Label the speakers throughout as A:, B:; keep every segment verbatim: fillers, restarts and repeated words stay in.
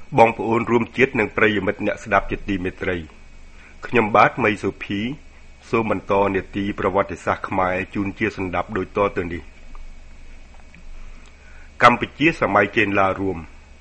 A: បងប្អូនរួមជាតិនិងប្រិយមិត្តអ្នកស្ដាប់ជាទីមេត្រីខ្ញុំបាទមីសុភីសូមបន្តនេតិប្រវត្តិសាស្ត្រខ្មែរជូនជាសន្តាប់ដូចតទៅនេះកម្ពុជាសម័យចេនឡារួម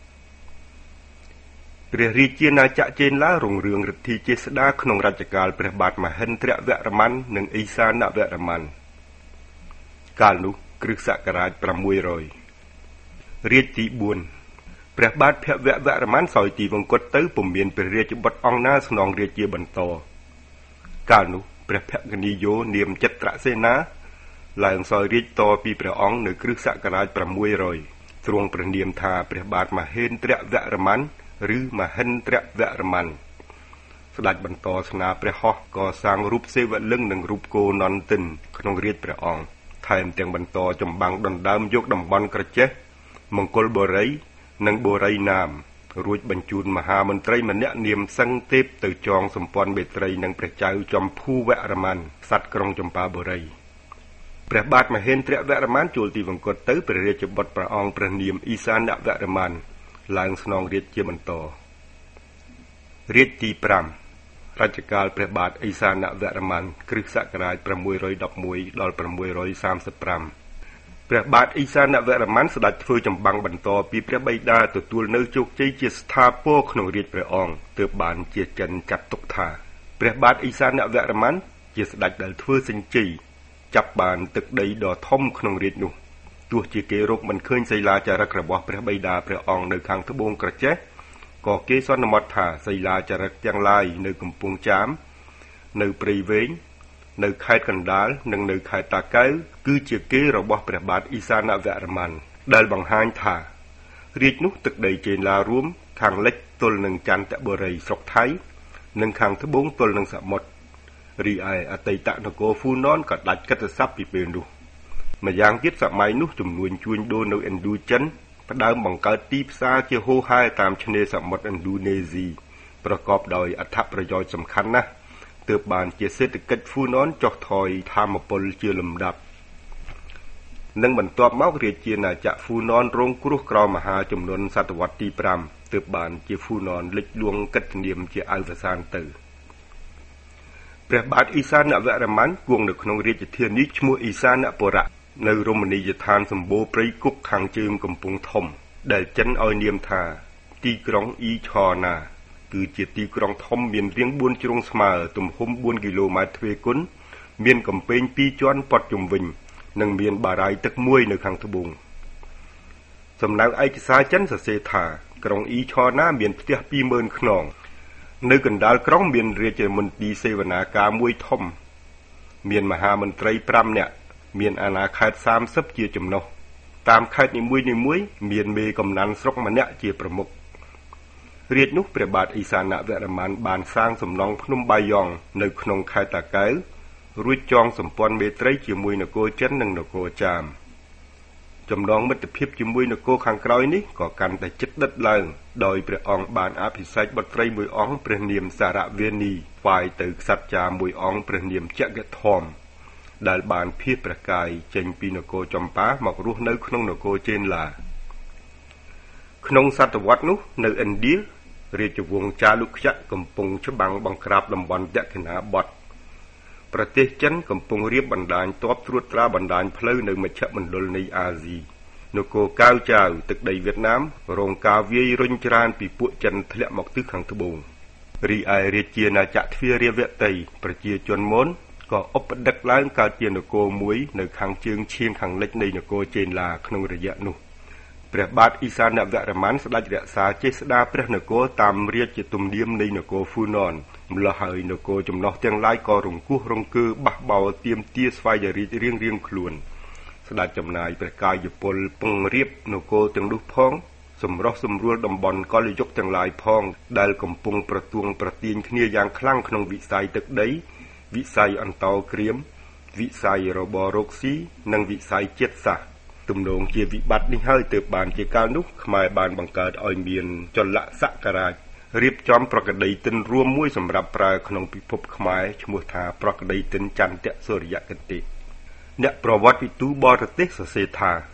A: ព្រះរាជាណាចក្រចេនឡារុងរឿងរិទ្ធីចេស្តាក្នុងរជ្ជកាលព្រះបាទមហិន្ទ្រវរ្ម័ននិងឥសានវរ្ម័នកាលនោះគ្រិស្តសករាជប្រាំមួយរយរាជទីបួនព្រះបាទភវវរ្ម័នសោយទីវង្គតទៅពុំមានព្រះរាជបុត្រអង្គណាស្នងរាជជាបន្តកាលនោះព្រះភក្នីយោនាមចិត្រសេនាឡើងសោយរាជតពីព្រះអង្គនៅគ្រិស្តសករាជប្រាំមួយរយទ្រង់ព្រះនាមថាព្រះបាទមហេន្ទ្រវរ្ម័នឬមហិន្ទ្រវរ្ម័នស្ដេចបន្តស្នាព្រះហស្ថកសាងរូបសេវលឹង្គនិងរូបគោនន្ទិនក្នុងរាជព្រះអង្គថែមទាំងបន្តចម្បាំងដណ្ដើមយកតំបន់ក្រចេះមង្គលបុរីនិងបុរីណាមរួចបញ្ជូនមហាមន្ត្រីម្នាក់នាមសឹងទេពទៅចងសម្ព័ន្ធមេត្រីនឹងព្រះចៅចំភូវរ្ម័នក្សត្រក្រុងចម្ប៉ាបុរីព្រះបាទមហេន្ទ្រវរ្ម័នចូលទីវង្គតទៅព្រះរាជបុត្រព្រះអង្គព្រះនាមឥសានវរ្ម័នឡើងស្នងរាជជាបន្តរាជទីប្រាំរជ្ជកាលព្រះបាទឥសានវរ្ម័នគ្រិស្តសករាជប្រាំមួយរយដប់មួយដល់ប្រាំមួយរយសាមសិបប្រាំព្រះបាទឥសានវរ្ម័នស្ដេចធ្វើចម្បាំងបន្តពីព្រះបិតាទទួលនៅជោគជ័យជាស្ថាពរក្នុងរាជព្រះអង្គទើបបានជាចិនចាត់ទុកថាព្រះបាទឥសានវរ្ម័នជាស្ដេចដែលធ្វើសញ្ជ័យចាប់បានទឹកដីដ៏ធំក្នុងរាជនោះទោះជាគេរកមិនឃើញសីលាចារឹករបស់ព្រះបិតាព្រះអង្គនៅខាងត្បូងក្រចេះក៏គេសន្មតថាសីលាចារឹកទាំងឡាយនៅកំពង់ចាមនៅព្រៃវែងនៅខេត្តកណ្ដាលនិងនៅខេត្តតាកែវគឺជាគេរបស់ព្រះបាទឥសានវរ្ម័នដែលបង្ហាញថារាជនោះទឹកដីចេនឡារួមខាងលិចទល់នឹងចន្ទបុរីស្រុកថៃនិងខាងត្បូងទល់នឹងសមុទ្ររីឯអតីតនគរហ្វូណនក៏ដាច់កិត្តិស័ព្ទពីពេលនោះម្យ៉ាងទៀតសម័យនោះចំនួនជួញដូរនៅឥណ្ឌូចិនផ្ដើមបង្កើតទីផ្សារជាហូរហែតាមឆ្នេរសមុទ្រឥណ្ឌូនេស៊ីប្រកបដោយអត្ថប្រយោជន៍សំខាន់ណាស់ទើបបានជាសេដ្ឋកិច្ចហ្វូណនចុះថយធម្មពលជាលំដាប់និងបន្ទាប់មករាជាណាចក្រហ្វូណនរងគ្រោះក្រោមមហាជំនន់សតវត្សទីប្រាំទើបបានជាហ្វូណនលិចលួងកិត្តិនាមជាអវសានទៅព្រះបាទឥសានវរ្ម័នគង់នៅក្នុងរាជធានីឈ្មោះឥសានបុរៈនៅរមណីយដ្ឋានសម្បូរព្រៃគុកខាងជើងកំពង់ធំដែលចិនឲ្យនាមថាទីក្រុងអ៊ីឆណាគឺជាទីក្រុងធំមានរាងបួនជ្រុងស្មើទំហំបួនគីឡូម៉ែត្រទ្វេគុណមានកំពែងពីរជាន់ព័ទ្ធជុំវិញនិងមានបារាយណ៍ទឹកមួយនៅខាងត្បូងសំណៅឯកសារចិនសរសេរថាក្រុងអ៊ីឆណាមានផ្ទះ ពីរម៉ឺន ខ្នងនៅកណ្ដាលក្រុងមានរាជមន្ទីរសេវនាការមួយធំមានមហាមន្ត្រីប្រាំនាក់មានអាណាខេត្តសាមសិបជាចំណុះតាមខេត្តនីមួយៗមានមេកំណាន់ស្រុកម្នាក់ជាប្រមុខរាជនោះព្រះបាទឥសានវរ្ម័នបានសាងសំណង់ភ្នំបាយ័ងនៅក្នុងខេត្តតាកែវរួចចងសម្ព័ន្ធមេត្រីជាមួយនគរចិននិងនគរចាមចំណងមិត្តភាពជាមួយនគរខាងក្រោយនេះក៏កាន់តែជិតដិតឡើងដោយព្រះអង្គបានអភិសេកបុត្រីមួយអង្គព្រះនាមសារវេនីថ្វាយទៅក្សត្រចាមមួយអង្គព្រះនាមចក្រធម្មដែលបានភៀសព្រះកាយចេញពីនគរចម្ប៉ាមករស់នៅក្នុងនគរចេនឡាក្នុងសតវត្សនោះនៅឥណ្ឌារាជវង្សចាលុក្យៈកំពុងច្បាំងបង្ក្រាបតំបន់ទក្ខិណាបតប្រទេសចិនកំពុងរៀបបណ្ដាញទ័ពត្រួតត្រាបណ្ដាញផ្លូវនៅមជ្ឈមណ្ឌលនៃអាស៊ីនគរកាវចាវទឹកដីវៀតណាមរងការវាយរុញច្រានពីពួកចិនធ្លាក់មកទិសខាងត្បូងរីឯរាជាណាចក្រទ្វារវតីប្រជាជនមនក៏ឧបដឹកឡើងកើតជានគរមួយនៅខាងជើងឈៀងខាងលិចនៃនគរចេនឡាក្នុងរយៈនោះព្រះបាទឥសានវរ្ម័នស្ដេចរក្សាចេស្តាព្រះនគរតាមរាជទំនៀមនៃនគរហ្វូណនម្ល៉េះហើយនគរចំណុះទាំងឡាយក៏រង្គោះរង្គើបះបោរទាមទារស្វ័យរាជរៀងរៀងខ្លួនស្ដេចចំណាយព្រះកាយពលពង្រៀបនគរទាំងនោះផងសម្រុះសម្រួលតំបន់កលយុគទាំងឡាយផងដែលកំពុងប្រទួងប្រទាញគ្នាយ៉ាងខ្លាំងក្នុងវិស័យទឹកដីវិស័យអន្តោក្រៀមវិស័យរបររកស៊ីនិងវិស័យជាតិសាសន៍ទំនងជាវិបត្តិនេះហើយទើបបានជាកាលនោះខ្មែរបានបង្កើតឲ្យមានចលសករាជរៀបចំប្រកដីទិនរួមមួយសម្រាប់ប្រើក្នុងពិភពខ្មែរឈ្មោះថាប្រកដីទិនចន្ទសូរិយគតិអ្នកប្រវត្តិវិទូបរទេសសរសេរថា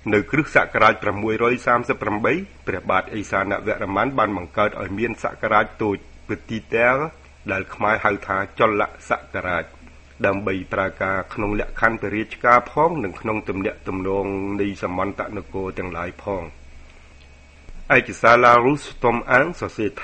A: នៅគ្រិស្តសករាជប្រាំមួយរយសាមសិបប្រាំបីព្រះបាទឥសានវរ្ម័នបានបង្កើតឲ្យមានសករាជតូច Petit Terre ដែលខ្មែរហៅថាចលសករាជដើម្បីប្រើការក្នុងលក្ខខណ្ឌព្រះរាជការផងនិងក្នុងទំនាក់ទំនងនៃសមន្តនគរទាំងឡាយផងឯកសារ La Rousse tome un សរសេរថា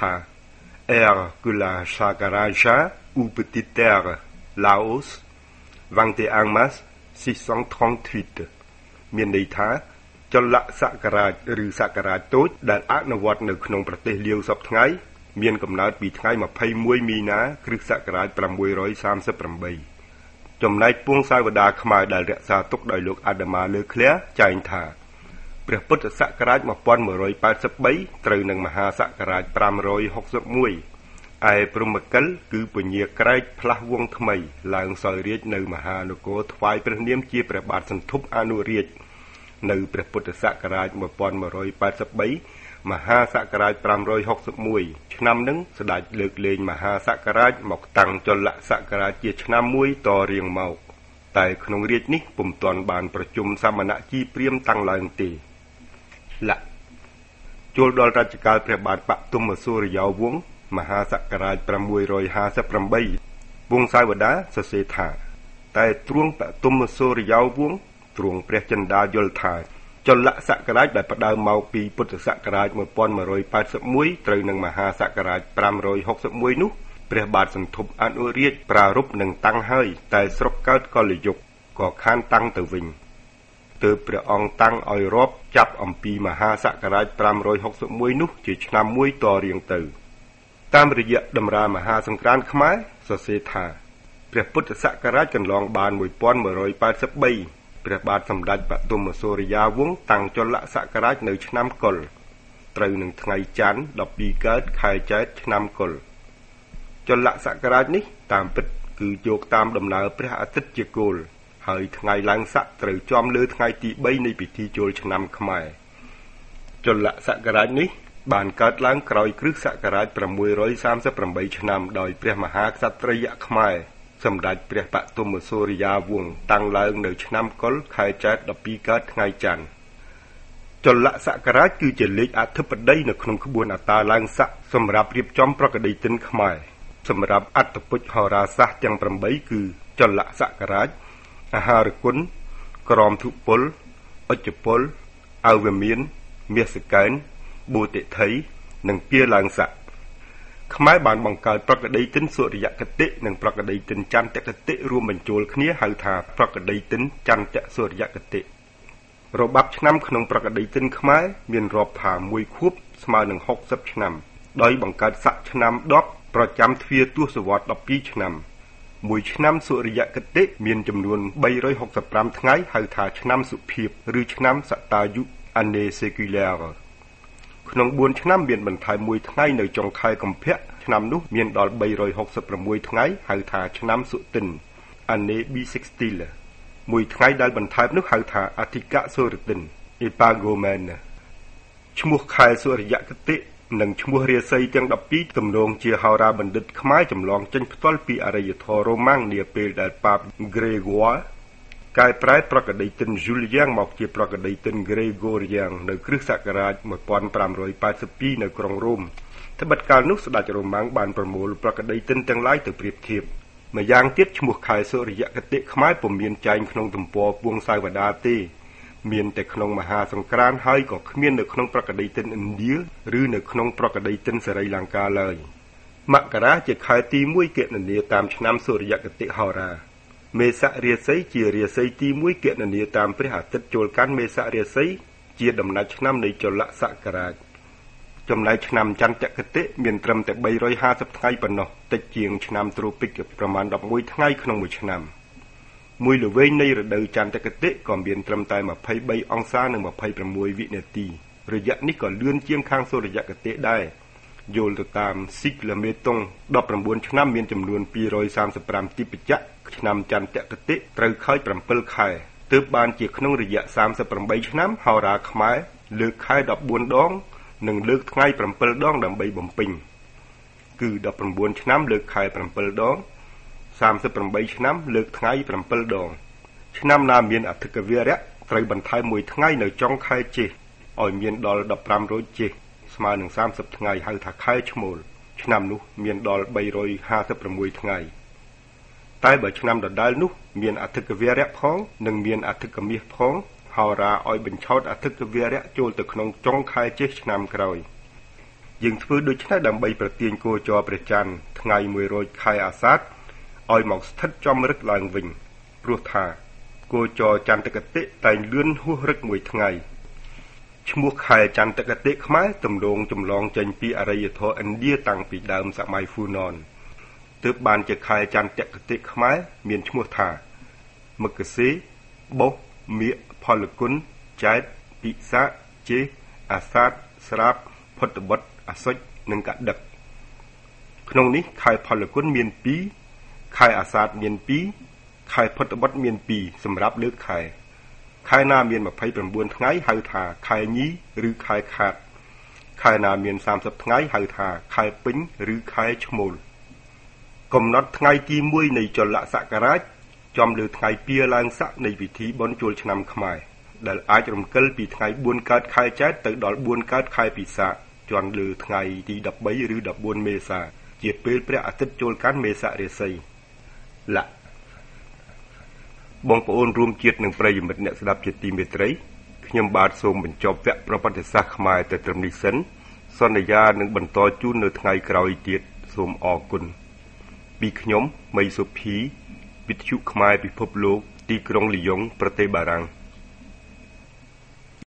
A: Hercule Sakaraja ou Petite Terre Laos ยี่สิบเอ็ด mars หกสามแปดមានន័យថាចលសករាជឬសករាជតូចដែលអនុវត្តនៅក្នុងប្រទេសលាវសពថ្ងៃមានកំណើតពីថ្ងៃម្ភៃមួយមីនាគ្រិស្តសករាជប្រាំមួយរយសាមសិបប្រាំបីចំណែកពងសាវតាខ្មែរដែលរក្សាទុកដោយលោកអាដាម៉ាលើឃ្លាចែងថាព្រះពុទ្ធសករាជmột nghìn một trăm tám mươi baត្រូវនឹងមហាសករាជប្រាំរយហុកសិបមួយឯព្រហ្មកិលគឺពញាក្រែកផ្លាស់វង្សថ្មីឡើងសោយរាជនៅមហានគរថ្វាយព្រះនាមជាព្រះបាទសន្ធុបអនុរាជនៅព្រះពុទ្ធសករាជmột nghìn một trăm tám mươi baមហាសករាជប្រាំរយហុកសិបមួយឆ្នាំនឹងស្ដេចលើកលែងមហាសករាជមកតាំងចលសករាជជាឆ្នាំមួយតរៀងមកតែក្នុងរាជនេះពុំទាន់បានប្រជុំសមណជីព្រាហ្មណ៍តាំងឡើងទេលៈចូលដល់រជ្ជកាលព្រះបាទបទុមសូរិយោវង្សមហាសករាជប្រាំមួយរយហាសិបប្រាំបីវង្សាវតាសរសេរថាតែទ្រង់បទុមសូរិយោវង្សទ្រង់ព្រះចិន្តាយល់ថាចលសករាជដែលផ្ដើមមកពីពុទ្ធសករាជmột nghìn một trăm tám mươi mộtត្រូវនឹងមហាសករាជប្រាំរយហុកសិបមួយនោះព្រះបាទសន្ធុបអនុរាជប្រារព្ធនឹងតាំងហើយតែស្រុកកើតកលយុគក៏ខានតាំងទៅវិញទើបព្រះអង្គតាំងឲ្យរាប់ចាប់អំពីមហាសករាជប្រាំរយហុកសិបមួយនោះជាឆ្នាំមួយតរៀងទៅតាមរយៈតម្រាមហាសង្ក្រាន្តខ្មែរសរសេរថាព្រះពុទ្ធសករាជកន្លងបានmột nghìn một trăm tám mươi baព្រះបាទសម្ដេចបទុមសូរិយាវង្សតាំងចលសករាជនៅឆ្នាំកុលត្រូវនឹងថ្ងៃច័ន្ទដប់ពីរកើតខែចែកឆ្នាំកុលចលសករាជនេះតាមពិតគឺយកតាមដំណើរព្រះអាទិត្យជាគោលហើយថ្ងៃឡើងស័កត្រូវចំលើថ្ងៃទីបីនៃពិធីចូលឆ្នាំខ្មែរចលសករាជនេះបានកើតឡើងក្រោយគ្រិស្តសករាជប្រាំមួយរយសាមសិបប្រាំបីឆ្នាំដោយព្រះមហាក្សត្រិយខ្មែរសម្ដេចព្រះបទុមសូរិយាវង្សតាំងឡើងនៅឆ្នាំកុលខែចែកដប់ពីរកើតថ្ងៃច័ន្ទចលសករាជគឺជាលេខអធិបតីនៅក្នុងក្បួនអតាឡើងស័កសម្រាប់រៀបចំប្រកដីទិនខ្មែរសម្រាប់អត្តពុជហោរាសាស្ត្រទាំងប្រាំបីគឺចលសករាជអាហារគុណក្រមធុពលអុជពលអវមានមាសកែនបូតិថីនិងពាឡើងស័កខ្មែរបានបង្កើតប្រកដីទិនសុរិយគតិនិងប្រកដីទិនចន្ទគតិរួមបញ្ចូលគ្នាហៅថាប្រកដីទិនចន្ទសុរិយគតិរបបឆ្នាំក្នុងប្រកដីទិនខ្មែរមានរាប់ថាមួយខួបស្មើនឹងហុកសិបឆ្នាំដោយបង្កើតស័កឆ្នាំដប់ប្រចាំទ្វារទសវត្សរ៍ដប់ពីរឆ្នាំមួយឆ្នាំសុរិយគតិមានចំនួនបីរយហុកសិបប្រាំថ្ងៃហៅថាឆ្នាំសុភាបឬឆ្នាំសតាយុ année séculaireក្នុងបួនឆ្នាំមានបន្ថែមមួយថ្ងៃនៅចុងខែកុម្ភៈឆ្នាំនោះមានដល់បីរយហុកសិបប្រាំមួយថ្ងៃហៅថាឆ្នាំសុទិន année bissextile មួយថ្ងៃដែលបន្ថែមនោះហៅថាអធិកសុរទិន epagomène ឈ្មោះខែសុរិយគតិនិងឈ្មោះរាសីទាំងដប់ពីរទំនងជាហោរាបណ្ឌិតខ្មែរចម្លងចេញផ្ទាល់ពីអរិយធម៌រ៉ូម៉ាំងនាពេលដែលប៉ាប Grégoire កែប្រែប្រកដីទិន Julien មកជាប្រកដីទិន Gregorian នៅគ្រិស្តសករាជmột nghìn năm trăm tám mươi haiនៅក្រុងរ៉ូមត្បិតកាលនោះស្ដេចរ៉ូម៉ាំងបានប្រមូលប្រកដីទិនទាំងឡាយទៅប្រៀបធៀបម្យ៉ាងទៀតឈ្មោះខែសុរិយគតិខ្មែរពុំមានចែងក្នុងទំព័រពួងសាវតាទេមានតែក្នុងមហាសង្ក្រាន្តហើយក៏គ្មាននៅក្នុងប្រកដីទិនឥណ្ឌាឬនៅក្នុងប្រកដីទិនសេរីលង្កាឡើយមករាជាខែទីមួយគណនាតាមឆ្នាំសុរិយគតិហោរាមេសរាសីជារាសីទីមួយគណនាតាមព្រះអាទិត្យចូលកាន់មេសរាសីជាដំណាច់ឆ្នាំនៃចលសករាជចំណែកឆ្នាំចន្ទគតិមានត្រឹមតែបីរយហាសិបថ្ងៃប៉ុណ្ណោះតិចជាងឆ្នាំត្រូពិកប្រមាណដប់មួយថ្ងៃក្នុងមួយឆ្នាំមួយល្វែងនៃរដូវចន្ទគតិក៏មានត្រឹមតែម្ភៃបីអង្សានិងម្ភៃប្រាំមួយវិនាទីរយៈនេះក៏លឿនជាងខាងសុរិយគតិដែរយល់ទៅតាមស៊ីក្លមេតុងដប់ប្រាំបួនឆ្នាំមានចំនួនពីររយសាមសិបប្រាំទីបច្ចៈឆ្នាំចន្ទគតិត្រូវខើចប្រាំពីរខែទើបបានជាក្នុងរយៈសាមសិបប្រាំបីឆ្នាំហោរាខ្មែរលើកខែដប់បួនដងនិងលើកថ្ងៃប្រាំពីរដងដើម្បីបំពេញគឺដប់ប្រាំបួនឆ្នាំលើកខែប្រាំពីរដងសាមសិបប្រាំបីឆ្នាំលើកថ្ងៃប្រាំពីរដងឆ្នាំណាមានអធិកវារៈត្រូវបន្ថែមមួយថ្ងៃនៅចុងខែជិះឲ្យមានដល់ដប់ប្រាំរយជិះស្មើនឹងសាមសិបថ្ងៃហៅថាខែឈ្មោលឆ្នាំនោះមានដល់បីរយហាសិបប្រាំមួយថ្ងៃតែបើឆ្នាំដដែលនោះមានអធិកវារៈផងនិងមានអធិកមាសផងហោរាឲ្យបញ្ឆោតអធិកវារៈចូលទៅក្នុងចុងខែជិះឆ្នាំក្រោយយើងធ្វើដូច្នេះដើម្បីប្រទាញគោចរព្រះច័ន្ទថ្ងៃមួយរោចខែអាសាឍឲ្យមកស្ថិតចំរឹកឡើងវិញព្រោះថាគោចរចន្ទគតិតែងលឿនហួសរឹកមួយថ្ងៃឈ្មោះខែចន្ទគតិខ្មែរទំនងចម្លងចេញពីអរិយធម៌ឥណ្ឌាតាំងពីដើមសម័យហ្វូណនទើបបានជាខែចន្ទគតិខ្មែរមានឈ្មោះថាមកសេបុស្សមាឃផលគុណចែកពិសាជេអាសាឍស្រាប់ផុតបុត្រអសុចនិងកដឹកក្នុងនេះខែផលគុណមានពីរខែអាសាឍមានពីរខែផុតបុត្រមានពីរសម្រាប់លើកខែខែណាមានម្ភៃប្រាំបួនថ្ងៃហៅថាខែញីឬខែខាតខែណាមានសាមសិបថ្ងៃហៅថាខែពេញឬខែឈ្មោលកំណត់ថ្ងៃទីមួយនៃចលសករាជចំលើថ្ងៃពៀឡើងស័កនៃពិធីបុណ្យចូលឆ្នាំខ្មែរដែលអាចរំកិលពីថ្ងៃបួនកើតខែចែកទៅដល់បួនកើតខែពិសាខជាន់លើថ្ងៃទីដប់បីឬដប់បួនមេសាជាពេលព្រះអាទិត្យចូលកាន់មេសរាសីលៈបងប្អូនរួមជាតិនិងប្រិយមិត្តអ្នកស្ដាប់ជាទីមេត្រីខ្ញុំបាទសូមបញ្ចប់វគ្គប្រវត្តិសាស្ត្រខ្មែរទៅត្រឹមនេះសិនសន្យានឹងបន្តជូននៅថ្ងៃក្រោយទៀតសូមអរគុណពីខ្ញុំមីសុភីវិទ្យុខ្មែរពិភពលោកទីក្រុងលីយ៉ុងប្រទេសបារាំង